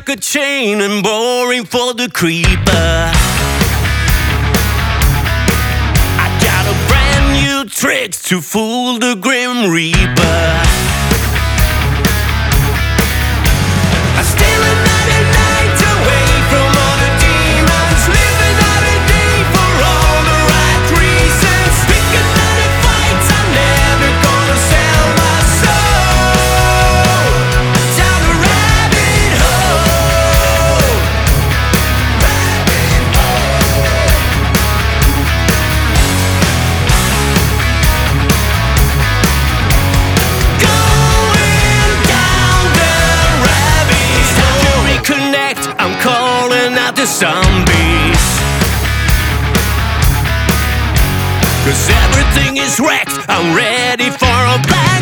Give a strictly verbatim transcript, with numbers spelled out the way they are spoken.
like a chain and boring for the creeper. I got a brand new trick to fool the Grim Reaper. I steal another night away from all the demons, live another day for all the right reasons. Pick another fight, I'm never gonna sell my soul down the rabbit hole. Rabbit hole. Going down the rabbit hole. To reconnect, I'm calling out the zombies. 'Cause everything is wrecked, I'm ready for a blast.